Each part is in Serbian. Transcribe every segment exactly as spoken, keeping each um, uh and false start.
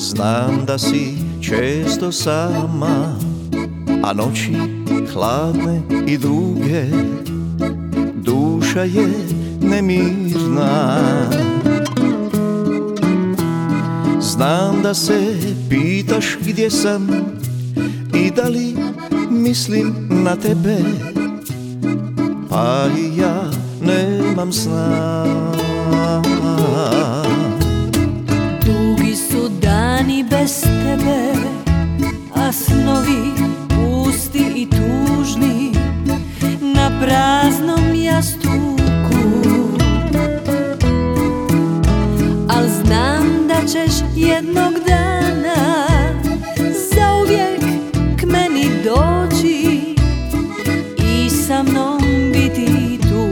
Znam da si često sama, a noći hladne i duge, duša je nemirna. Znam da se pitaš gdje sam i da li mislim na tebe, pa i ja nemam sna. Dugi su dani bez tebe, a snovi pusti i tužni na praznom jastuku. Al znam da ćeš jednog dana zauvijek k meni doći i sa mnom biti tu.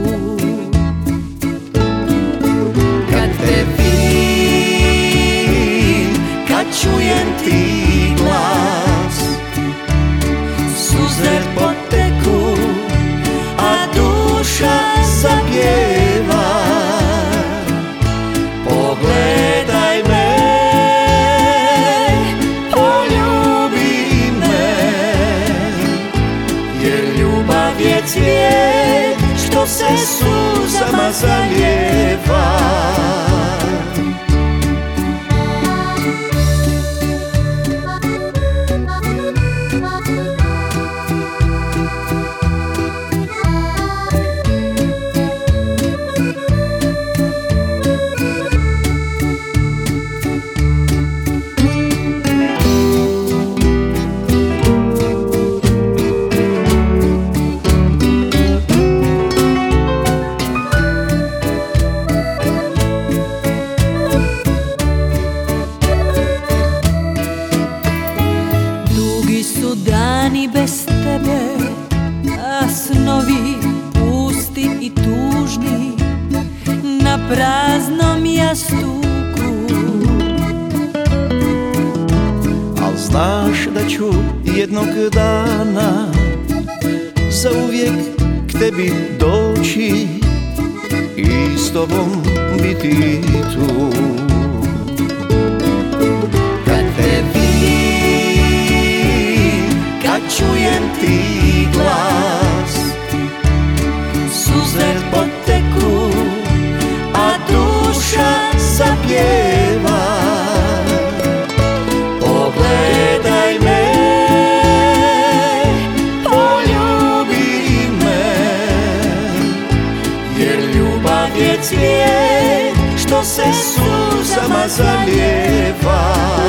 Kad te vidim, kad čujem ti glas, suze poteku, a duša zapjeva. Pogledaj me, poljubi me, jer ljubav je cvijet što se suzama zalijeva. Dani bez tebe, a snovi pusti i tužni na praznom jastuku. Al znaš da ću jednog dana zauvijek k tebi doći i s tobom biti tu. Čujem ti glas, suze poteku, a duša zapjeva. Pogledaj me, poljubi me, jer ljubav je cvijet što se suzama zalijeva.